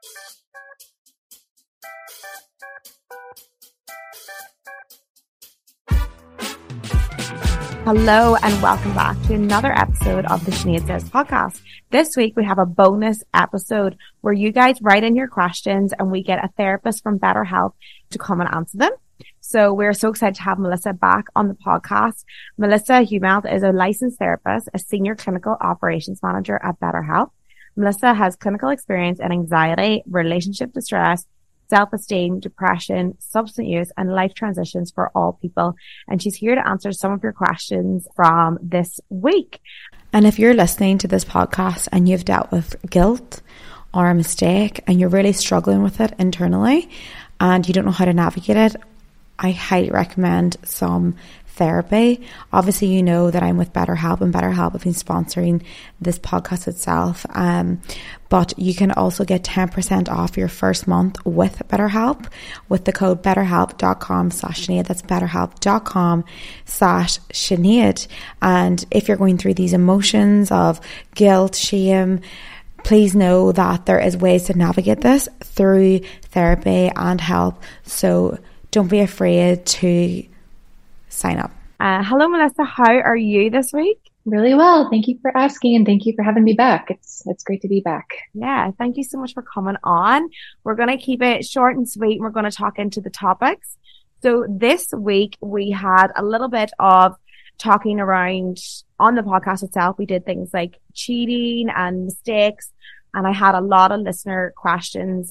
Hello and welcome back to another episode of the Sinead Says podcast. This week we have a bonus episode where you guys write in your questions and we get a therapist from BetterHelp to come and answer them. So we're so excited to have Melissa back on the podcast. Melissa Humelt is a licensed therapist, a senior clinical operations manager at BetterHelp. Melissa has clinical experience in anxiety, relationship distress, self-esteem, depression, substance use, and life transitions for all people. And she's here to answer some of your questions from this week. And if you're listening to this podcast and you've dealt with guilt or a mistake and you're really struggling with it internally and you don't know how to navigate it, I highly recommend some therapy. Obviously, you know that I'm with BetterHelp, and BetterHelp have been sponsoring this podcast itself. But you can also get 10% off your first month with BetterHelp with the code betterhelp.com/Sinead. That's betterhelp.com/Sinead. And if you're going through these emotions of guilt, shame, please know that there is ways to navigate this through therapy and help. So don't be afraid to sign up. Hello, Melissa. How are you this week? Really well. Thank you for asking and thank you for having me back. It's great to be back. Yeah, thank you so much for coming on. We're going to keep it short and sweet and we're going to talk into the topics. So this week we had a little bit of talking around on the podcast itself. We did things like cheating and mistakes, and I had a lot of listener questions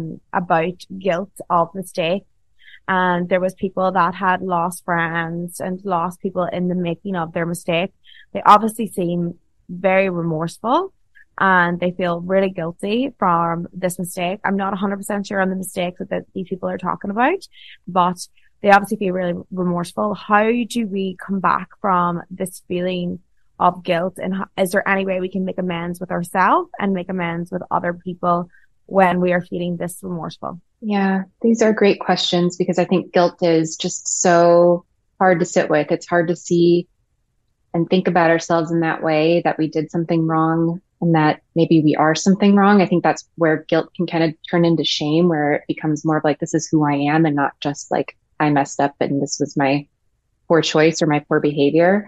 about guilt of mistake. And there was people that had lost friends and lost people in the making of their mistake. They obviously seem very remorseful and they feel really guilty from this mistake. I'm not 100% sure on the mistakes that these people are talking about, but they obviously feel really remorseful. How do we come back from this feeling of guilt? And is there any way we can make amends with ourselves and make amends with other people when we are feeling this remorseful? Yeah, these are great questions because I think guilt is just so hard to sit with. It's hard to see and think about ourselves in that way, that we did something wrong and that maybe we are something wrong. I think that's where guilt can kind of turn into shame, where it becomes more of like, this is who I am and not just like I messed up and this was my poor choice or my poor behavior.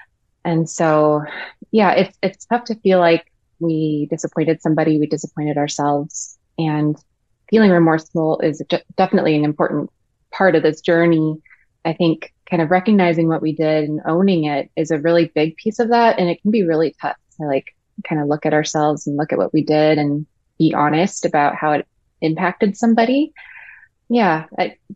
And so, yeah, it's tough to feel like we disappointed somebody, we disappointed ourselves, and feeling remorseful is definitely an important part of this journey. I think kind of recognizing what we did and owning it is a really big piece of that. And it can be really tough to like kind of look at ourselves and look at what we did and be honest about how it impacted somebody. Yeah.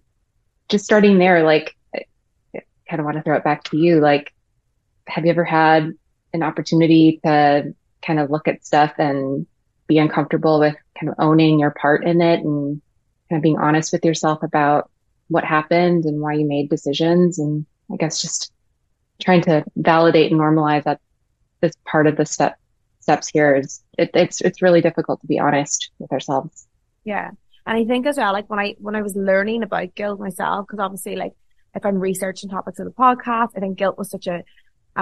Just starting there, like, I kind of want to throw it back to you. Like, have you ever had an opportunity to kind of look at stuff and be uncomfortable with kind of owning your part in it and kind of being honest with yourself about what happened and why you made decisions? And I guess just trying to validate and normalize that this part of the steps here is it's really difficult to be honest with ourselves. Yeah. And I think as well, like when I was learning about guilt myself, because obviously like if I'm researching topics of the podcast, I think guilt was such a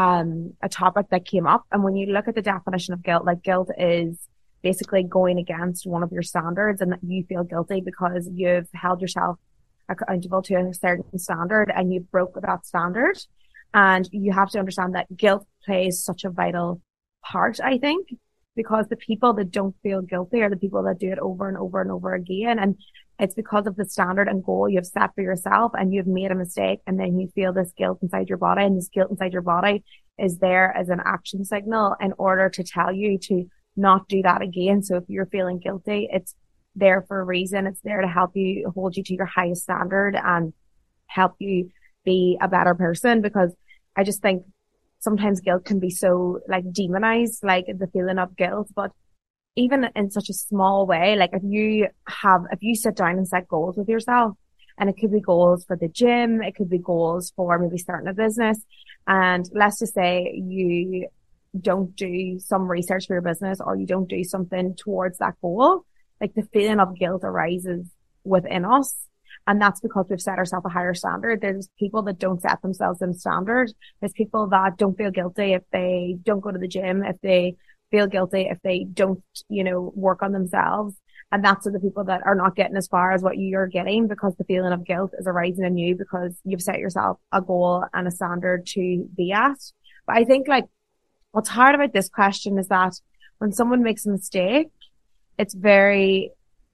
topic that came up. And when you look at the definition of guilt, like guilt is basically going against one of your standards and that you feel guilty because you've held yourself accountable to a certain standard and you broke that standard. And you have to understand that guilt plays such a vital part, I think, because the people that don't feel guilty are the people that do it over and over and over again. And it's because of the standard and goal you've set for yourself and you've made a mistake and then you feel this guilt inside your body, and this guilt inside your body is there as an action signal in order to tell you to not do that again. So if you're feeling guilty, it's there for a reason. It's there to help you, hold you to your highest standard and help you be a better person. Because I just think sometimes guilt can be so like demonized, like the feeling of guilt, but even in such a small way, like if you sit down and set goals with yourself, and it could be goals for the gym, it could be goals for maybe starting a business. And let's just say you don't do some research for your business or you don't do something towards that goal, like the feeling of guilt arises within us. And that's because we've set ourselves a higher standard. There's people that don't set themselves in standard. There's people that don't feel guilty if they don't go to the gym, if they feel guilty if they don't, work on themselves. And that's the people that are not getting as far as what you're getting, because the feeling of guilt is arising in you because you've set yourself a goal and a standard to be at. But I think like what's hard about this question is that when someone makes a mistake, it's very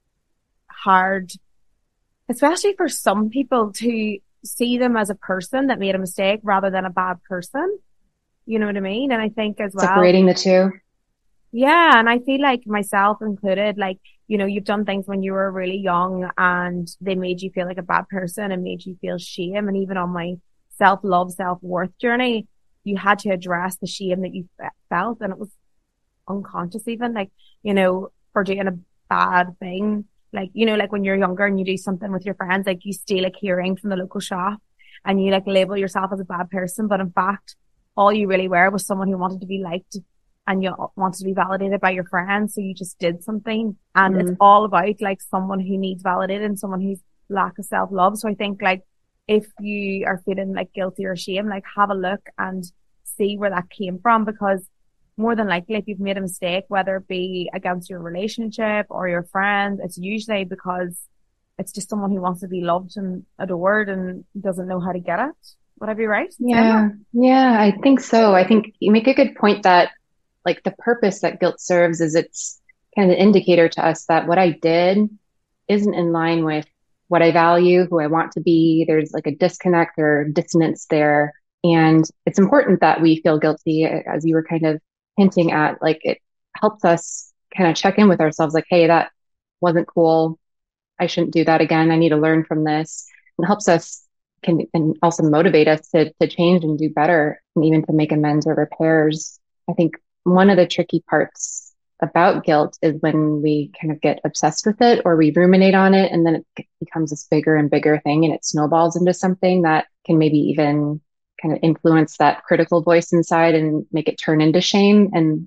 hard, especially for some people, to see them as a person that made a mistake rather than a bad person. You know what I mean? And I think as well, separating the two. Yeah. And I feel like myself included, like, you know, you've done things when you were really young and they made you feel like a bad person and made you feel shame. And even on my self-love, self-worth journey, you had to address the shame that you felt. And it was unconscious even, like, you know, for doing a bad thing. Like, you know, like when you're younger and you do something with your friends, like you steal a keyring from the local shop and you like label yourself as a bad person. But in fact, all you really were was someone who wanted to be liked and you wanted to be validated by your friends. So you just did something, and it's all about like someone who needs validated and someone who's lack of self-love. So I think like if you are feeling like guilty or shame, like have a look and see where that came from, because more than likely if you've made a mistake, whether it be against your relationship or your friend, it's usually because it's just someone who wants to be loved and adored and doesn't know how to get it. Would I be right? Yeah. Yeah, I think so. I think you make a good point that like the purpose that guilt serves is it's kind of an indicator to us that what I did isn't in line with what I value, who I want to be. There's like a disconnect or dissonance there. And it's important that we feel guilty, as you were kind of hinting at. Like it helps us kind of check in with ourselves, like, hey, that wasn't cool. I shouldn't do that again. I need to learn from this. And it helps us and also motivate us to change and do better, and even to make amends or repairs. I think one of the tricky parts about guilt is when we kind of get obsessed with it or we ruminate on it, and then it becomes this bigger and bigger thing and it snowballs into something that can maybe even kind of influence that critical voice inside and make it turn into shame and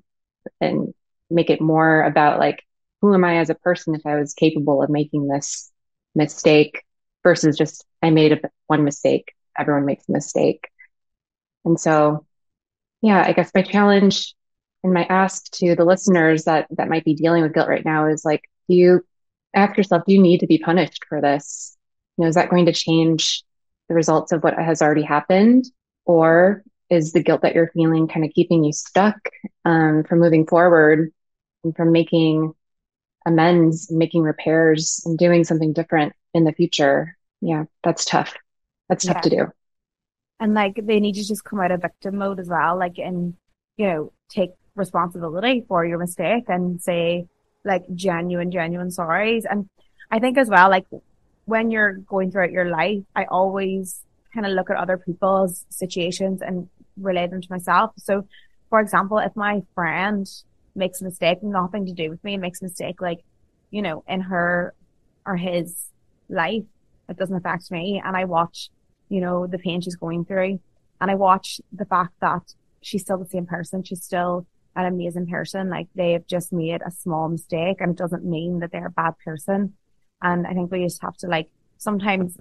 make it more about like, who am I as a person if I was capable of making this mistake versus just I made one mistake. Everyone makes a mistake. And so, yeah, I guess my challenge and my ask to the listeners that might be dealing with guilt right now is like, do you ask yourself, do you need to be punished for this? You know, is that going to change the results of what has already happened? Or is the guilt that you're feeling kind of keeping you stuck from moving forward and from making amends, making repairs, and doing something different in the future? Yeah, that's tough. That's tough to do. And like they need to just come out of victim mode as well, like, and you know, take responsibility for your mistake and say like genuine sorries. And I think as well, like when you're going throughout your life, I always kind of look at other people's situations and relate them to myself. So for example, if my friend makes a mistake, nothing to do with me, makes a mistake, like, you know, in her or his life, it doesn't affect me. And I watch, you know, the pain she's going through, and I watch the fact that she's still the same person. She's still an amazing person. Like they have just made a small mistake, and it doesn't mean that they're a bad person. And I think we just have to like sometimes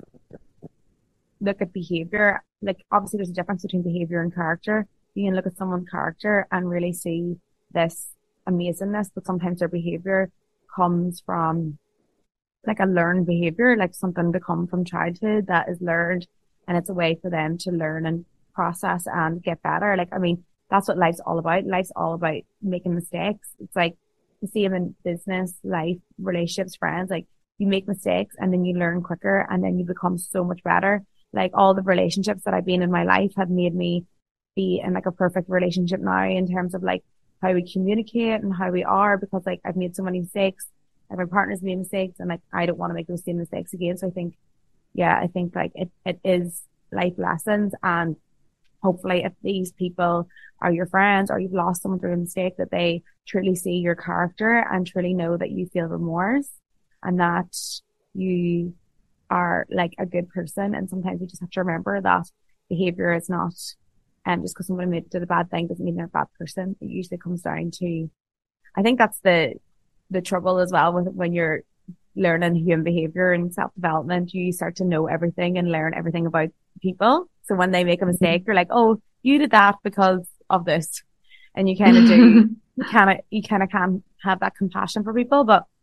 look at behavior. Like obviously there's a difference between behavior and character. You can look at someone's character and really see this amazingness, but sometimes their behavior comes from like a learned behavior, like something to come from childhood that is learned, and it's a way for them to learn and process and get better. Like, I mean, that's what life's all about. Life's all about making mistakes. It's like the same in business, life, relationships, friends. Like you make mistakes and then you learn quicker and then you become so much better. Like all the relationships that I've been in my life have made me be in like a perfect relationship now in terms of like how we communicate and how we are, because like I've made so many mistakes and my partner's made mistakes, and like I don't want to make those same mistakes again. So I think, yeah, I think like it is life lessons, and hopefully if these people are your friends or you've lost someone through a mistake, that they truly see your character and truly know that you feel remorse and that you are like a good person. And sometimes we just have to remember that behavior is not, just because someone did a bad thing doesn't mean they're a bad person. It usually comes down to, I think that's the trouble as well with when you're learning human behavior and self-development. You start to know everything and learn everything about people. So when they make a mistake, you're like, oh, you did that because of this. And you kind of do, you kind of can have that compassion for people. But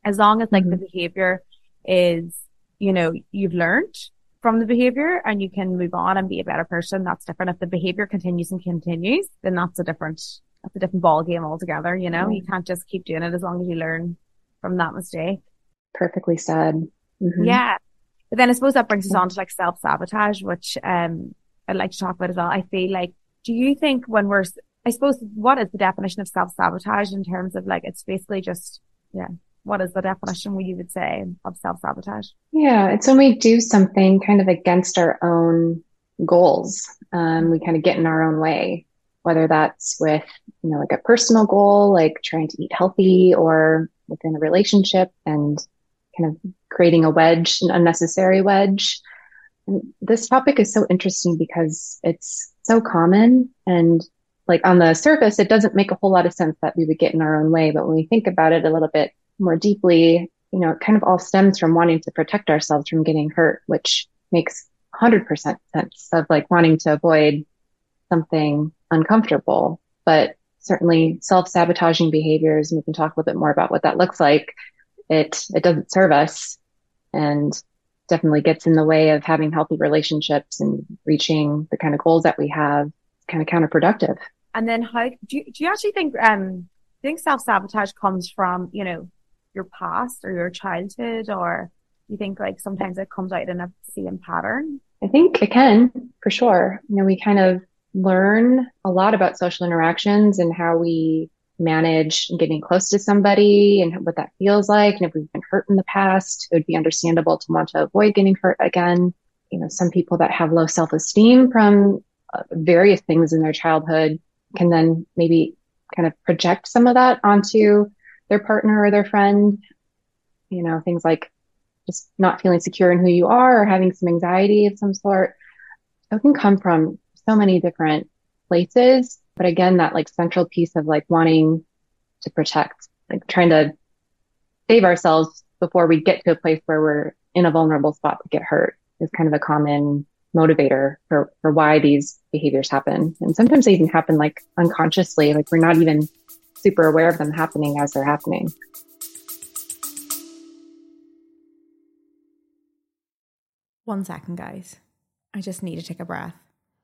As long as like the Mm-hmm. behavior is, you've learned from the behavior and you can move on and be a better person, that's different. If the behavior continues and continues, then that's a different ball game altogether. Yeah. You can't just keep doing it as long as you learn from that mistake. Perfectly said. Mm-hmm. Yeah. But then I suppose that brings us on to like self-sabotage, which I'd like to talk about as well. I feel like, do you think I suppose, what is the definition of self-sabotage in terms of like, it's basically just, yeah, what is the definition you would say of self-sabotage? Yeah, it's when we do something kind of against our own goals. We kind of get in our own way, whether that's with, like a personal goal, like trying to eat healthy, or within a relationship and kind of creating a wedge, an unnecessary wedge. And this topic is so interesting because it's so common, and like on the surface, it doesn't make a whole lot of sense that we would get in our own way. But when we think about it a little bit more deeply, it kind of all stems from wanting to protect ourselves from getting hurt, which makes 100% sense of like wanting to avoid something uncomfortable. But certainly self-sabotaging behaviors, and we can talk a little bit more about what that looks like. It doesn't serve us, and definitely gets in the way of having healthy relationships and reaching the kind of goals that we have. It's kind of counterproductive. And then how do you actually think self-sabotage comes from, your past or your childhood, or you think like sometimes it comes out in a same pattern? I think it can, for sure. We kind of learn a lot about social interactions and how we manage getting close to somebody and what that feels like. And if we've been hurt in the past, it would be understandable to want to avoid getting hurt again. Some people that have low self-esteem from various things in their childhood can then maybe kind of project some of that onto their partner or their friend. Things like just not feeling secure in who you are or having some anxiety of some sort. So it can come from so many different places. But again, that like central piece of like wanting to protect, like trying to save ourselves before we get to a place where we're in a vulnerable spot to get hurt is kind of a common motivator for why these behaviors happen. And sometimes they even happen like unconsciously, like we're not even super aware of them happening as they're happening. One second, guys. I just need to take a breath.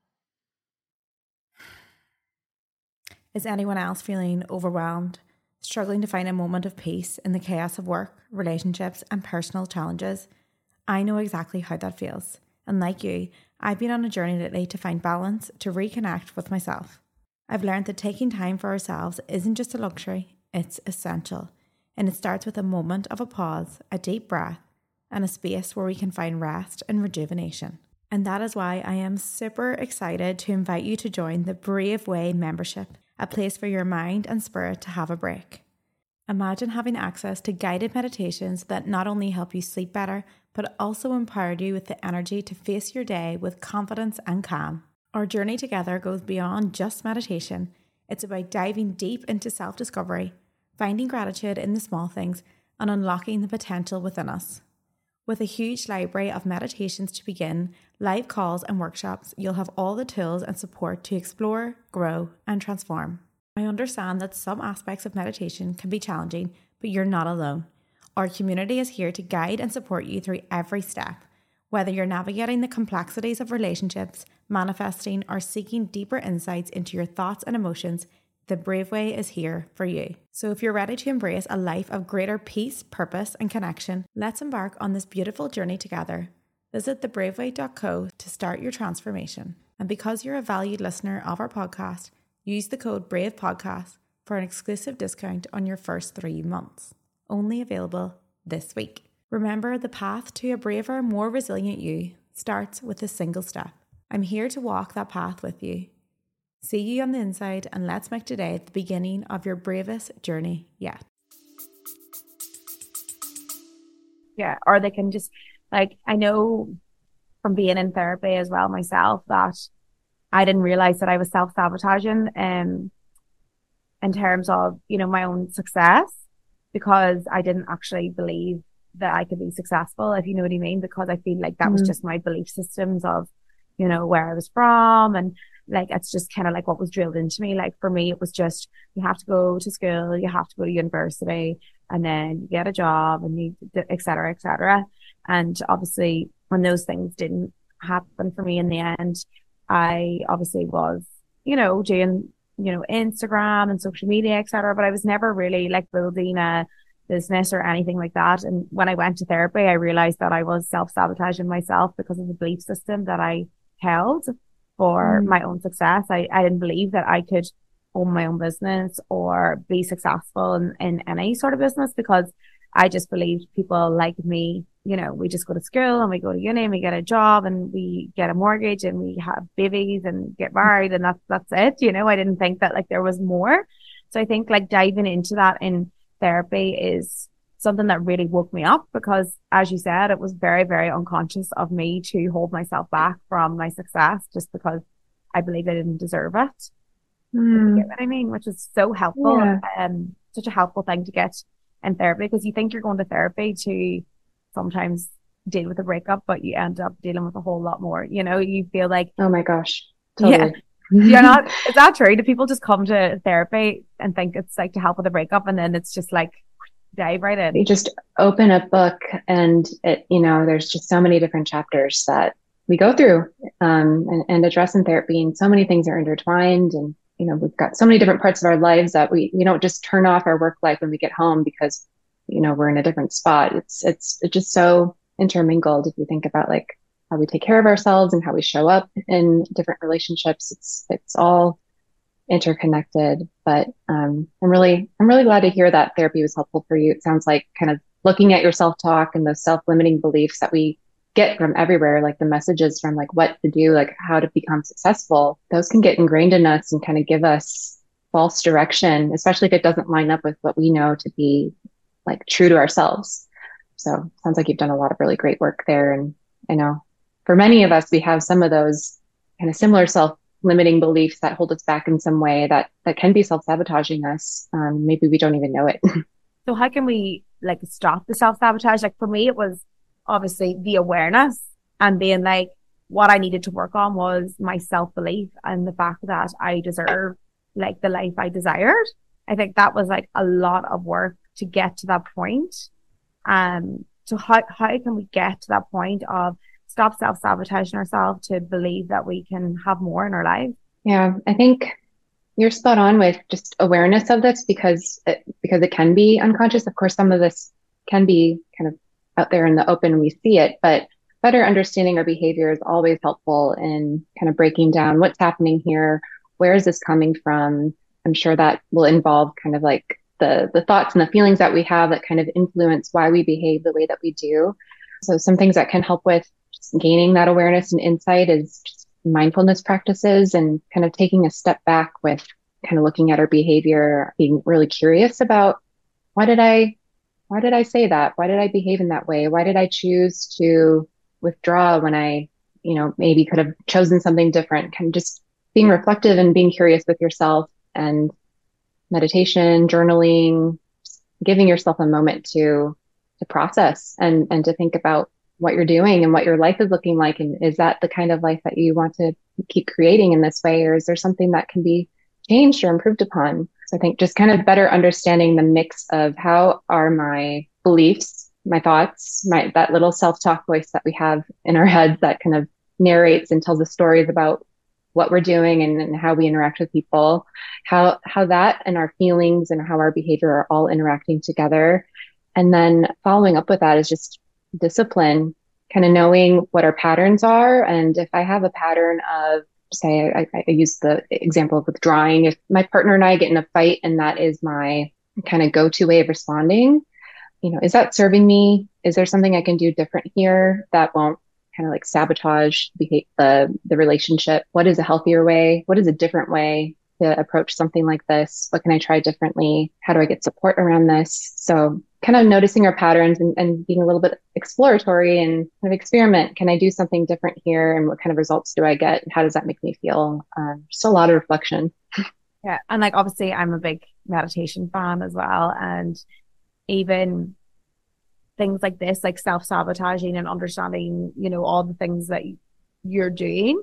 Is anyone else feeling overwhelmed, struggling to find a moment of peace in the chaos of work, relationships, and personal challenges? I know exactly how that feels. And like you, I've been on a journey lately to find balance, to reconnect with myself. I've learned that taking time for ourselves isn't just a luxury, it's essential. And it starts with a moment of a pause, a deep breath, and a space where we can find rest and rejuvenation. And that is why I am super excited to invite you to join the Brave Way membership, a place for your mind and spirit to have a break. Imagine having access to guided meditations that not only help you sleep better, but also empower you with the energy to face your day with confidence and calm. Our journey together goes beyond just meditation. It's about diving deep into self-discovery, finding gratitude in the small things, and unlocking the potential within us. With a huge library of meditations to begin, live calls and workshops, you'll have all the tools and support to explore, grow, and transform. I understand that some aspects of meditation can be challenging, but you're not alone. Our community is here to guide and support you through every step. Whether you're navigating the complexities of relationships, manifesting, or seeking deeper insights into your thoughts and emotions, the Brave Way is here for you. So if you're ready to embrace a life of greater peace, purpose, and connection, let's embark on this beautiful journey together. Visit thebraveway.co to start your transformation. And because you're a valued listener of our podcast, use the code BRAVEPODCAST for an exclusive discount on your first 3 months. Only available this week. Remember, the path to a braver, more resilient you starts with a single step. I'm here to walk that path with you. See you on the inside, and let's make today the beginning of your bravest journey yet. Yeah, or they can just, like, I know from being in therapy as well myself that I didn't realize that I was self-sabotaging in terms of, my own success, because I didn't actually believe that I could be successful, if you know what I mean, because I feel like that was just my belief systems of, where I was from. And like, it's just kind of like what was drilled into me. Like for me, it was just, you have to go to school, you have to go to university, and then you get a job, and you, et cetera, et cetera. And obviously when those things didn't happen for me in the end, I obviously was, doing, Instagram and social media, et cetera, but I was never really like building a business or anything like that. And when I went to therapy, I realized that I was self-sabotaging myself because of the belief system that I held for my own success. I didn't believe that I could own my own business or be successful in any sort of business, because I just believed people like me, we just go to school and we go to uni and we get a job and we get a mortgage and we have babies and get married, and that's it. I didn't think that like there was more. So I think like diving into that in therapy is something that really woke me up, because as you said, it was very, very unconscious of me to hold myself back from my success just because I believed I didn't deserve it. You get what I mean? Which is so helpful. Yeah. Such a helpful thing to get in therapy, because you think you're going to therapy to sometimes deal with a breakup, but you end up dealing with a whole lot more. You feel like, Oh my gosh. Totally. Yeah. Is that true? Do people just come to therapy and think it's like to help with a breakup, and then it's just like dive right in? You just open a book and there's just so many different chapters that we go through and address in therapy, and so many things are intertwined, and we've got so many different parts of our lives that we don't just turn off our work life when we get home because we're in a different spot. It's just so intermingled if you think about like how we take care of ourselves and how we show up in different relationships. It's all interconnected. But I'm really glad to hear that therapy was helpful for you. It sounds like kind of looking at your self-talk and those self-limiting beliefs that we get from everywhere, like the messages from like what to do, like how to become successful, those can get ingrained in us and kind of give us false direction, especially if it doesn't line up with what we know to be like true to ourselves. So sounds like you've done a lot of really great work there. And I know for many of us, we have some of those kind of similar self-limiting beliefs that hold us back in some way that can be self-sabotaging us. Maybe we don't even know it. So how can we like stop the self-sabotage? Like for me, it was obviously the awareness and being like, what I needed to work on was my self-belief and the fact that I deserve like the life I desired. I think that was like a lot of work to get to that point. So how can we get to that point of stop self-sabotaging ourselves to believe that we can have more in our lives? Yeah, I think you're spot on with just awareness of this because it can be unconscious. Of course, some of this can be kind of out there in the open, we see it, but better understanding our behavior is always helpful in kind of breaking down what's happening here. Where is this coming from? I'm sure that will involve kind of like the thoughts and the feelings that we have that kind of influence why we behave the way that we do. So some things that can help with just gaining that awareness and insight is just mindfulness practices and kind of taking a step back with kind of looking at our behavior, being really curious about why did I say that? Why did I behave in that way? Why did I choose to withdraw when I, maybe could have chosen something different? Kind of just being reflective and being curious with yourself, and meditation, journaling, giving yourself a moment to process and to think about what you're doing and what your life is looking like. And is that the kind of life that you want to keep creating in this way? Or is there something that can be changed or improved upon? So I think just kind of better understanding the mix of how are my beliefs, my thoughts, that little self-talk voice that we have in our heads that kind of narrates and tells us stories about what we're doing and how we interact with people, how that and our feelings and how our behavior are all interacting together. And then following up with that is just discipline, kind of knowing what our patterns are. And if I have a pattern of, say, I use the example of withdrawing, if my partner and I get in a fight and that is my kind of go-to way of responding, is that serving me? Is there something I can do different here that won't kind of like sabotage the relationship? What is a healthier way? What is a different way to approach something like this? What can I try differently? How do I get support around this? So kind of noticing our patterns and being a little bit exploratory and kind of experiment. Can I do something different here? And what kind of results do I get? And how does that make me feel? Just a lot of reflection. Yeah. And like, obviously I'm a big meditation fan as well. And even things like this, like self-sabotaging and understanding, all the things that you're doing,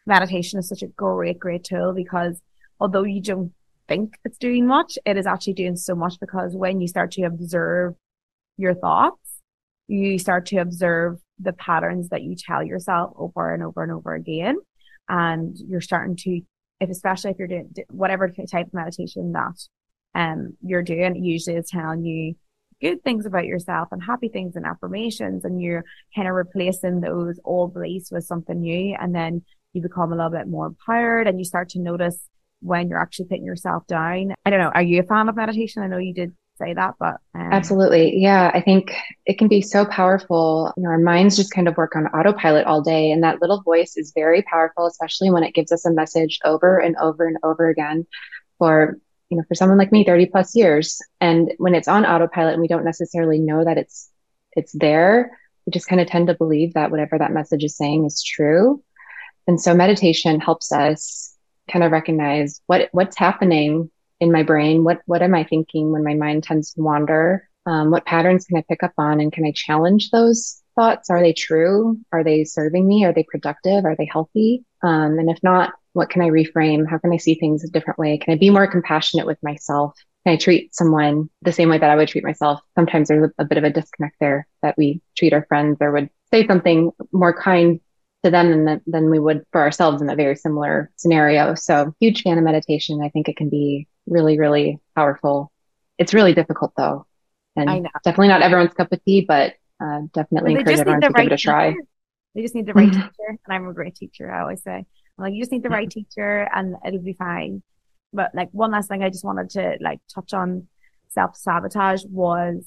meditation is such a great tool, because although you don't think it's doing much, it is actually doing so much, because when you start to observe your thoughts, you start to observe the patterns that you tell yourself over and over and over again. And you're starting to, especially if you're doing whatever type of meditation that you're doing, it usually is telling you good things about yourself and happy things and affirmations, and you're kind of replacing those old beliefs with something new. And then you become a little bit more empowered, and you start to notice when you're actually putting yourself down. I don't know. Are you a fan of meditation? I know you did say that, but absolutely. Yeah. I think it can be so powerful. Our minds just kind of work on autopilot all day. And that little voice is very powerful, especially when it gives us a message over and over and over again for, for someone like me, 30 plus years. And when it's on autopilot and we don't necessarily know that it's there, we just kind of tend to believe that whatever that message is saying is true. And so meditation helps us kind of recognize what's happening in my brain. What am I thinking when my mind tends to wander? What patterns can I pick up on, and can I challenge those thoughts? Are they true? Are they serving me? Are they productive? Are they healthy? And if not, what can I reframe? How can I see things a different way? Can I be more compassionate with myself? Can I treat someone the same way that I would treat myself? Sometimes there's a bit of a disconnect there, that we treat our friends or would say something more kind to them than we would for ourselves in a very similar scenario. So huge fan of meditation. I think it can be really, really powerful. It's really difficult though. And I know. Definitely not everyone's cup of tea, but definitely encourage everyone to give it a try. They just need the right teacher. And I'm a great teacher, I always say. I'm like, you just need the right teacher and it'll be fine. But like one last thing I just wanted to like touch on self-sabotage was,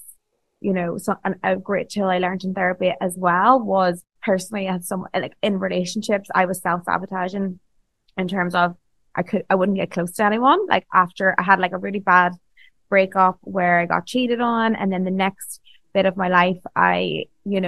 a great tool I learned in therapy as well was, personally, I had some, like in relationships, I was self-sabotaging in terms of I wouldn't get close to anyone. Like after I had like a really bad breakup where I got cheated on, and then the next bit of my life, I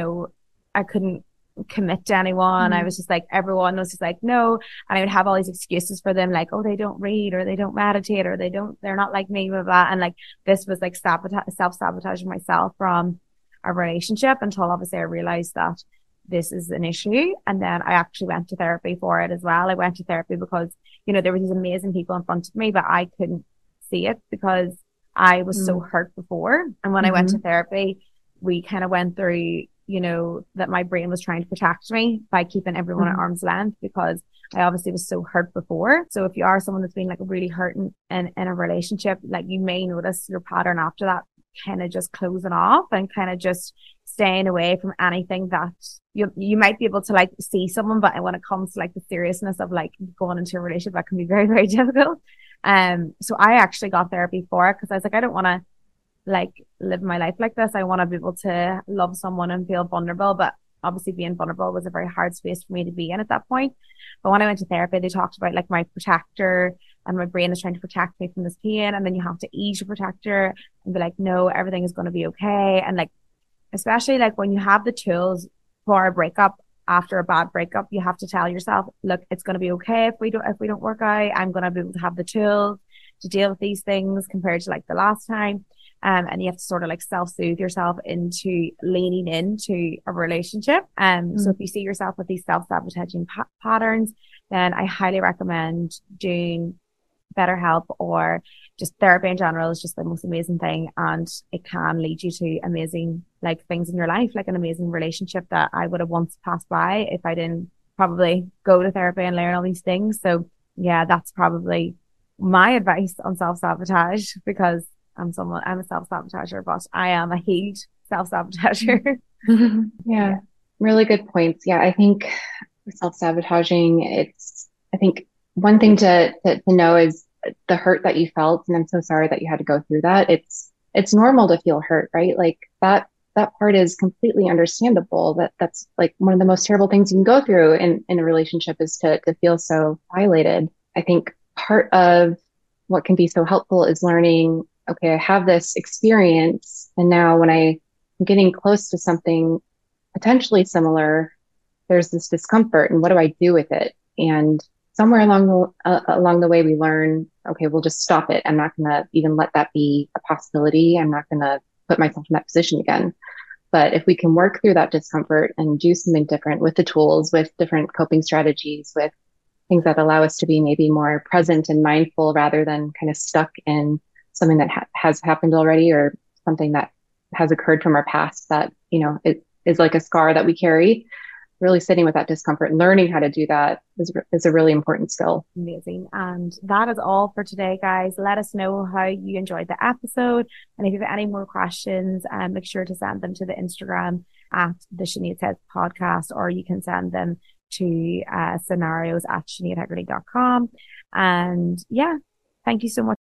couldn't commit to anyone. I was just like, everyone was just like, no. And I would have all these excuses for them, like, oh, they don't read, or they don't meditate, or they're not like me, blah, blah. And like, this was like self-sabotaging myself from a relationship, until obviously I realized that this is an issue. And then I actually went to therapy for it as well. I went to therapy because, there were these amazing people in front of me, but I couldn't see it because I was so hurt before. And when I went to therapy, we kind of went through, that my brain was trying to protect me by keeping everyone at arm's length, because I obviously was so hurt before. So if you are someone that's been like really hurt in a relationship, like you may notice your pattern after that kind of just closing off and kind of just staying away from anything that you might be able to like see someone, but when it comes to like the seriousness of like going into a relationship, that can be very, very difficult. So I actually got therapy for it, because I was like, I don't want to like live my life like this. I want to be able to love someone and feel vulnerable, but obviously being vulnerable was a very hard space for me to be in at that point. But when I went to therapy, they talked about like my protector, and my brain is trying to protect me from this pain. And then you have to ease your protector and be like, no, everything is going to be okay. And like, especially like when you have the tools for a breakup, after a bad breakup, you have to tell yourself, look, it's going to be okay if we don't work out. I'm going to be able to have the tools to deal with these things compared to like the last time. And you have to sort of like self-soothe yourself into leaning into a relationship. So if you see yourself with these self-sabotaging patterns, then I highly recommend doing BetterHelp, or just therapy in general is just the most amazing thing. And it can lead you to amazing like things in your life, like an amazing relationship that I would have once passed by if I didn't probably go to therapy and learn all these things. So yeah, that's probably my advice on self-sabotage, because I'm a self-sabotager, but I am a healed self-sabotager. Yeah, really good points. Yeah, I think self-sabotaging, I think one thing to know is the hurt that you felt, and I'm so sorry that you had to go through that. It's normal to feel hurt, right? Like that part is completely understandable. That's like one of the most terrible things you can go through in a relationship, is to feel so violated. I think part of what can be so helpful is learning, okay, I have this experience, and now when I'm getting close to something potentially similar, there's this discomfort, and what do I do with it? And somewhere along the way, we learn, okay, we'll just stop it. I'm not going to even let that be a possibility. I'm not going to put myself in that position again. But if we can work through that discomfort and do something different with the tools, with different coping strategies, with things that allow us to be maybe more present and mindful rather than kind of stuck in something that has happened already, or something that has occurred from our past that, it is like a scar that we carry. Really sitting with that discomfort and learning how to do that is a really important skill. Amazing. And that is all for today, guys. Let us know how you enjoyed the episode. And if you have any more questions, make sure to send them to the Instagram at the Sinead Says podcast, or you can send them to scenarios@sineadhegarty.com. And yeah, thank you so much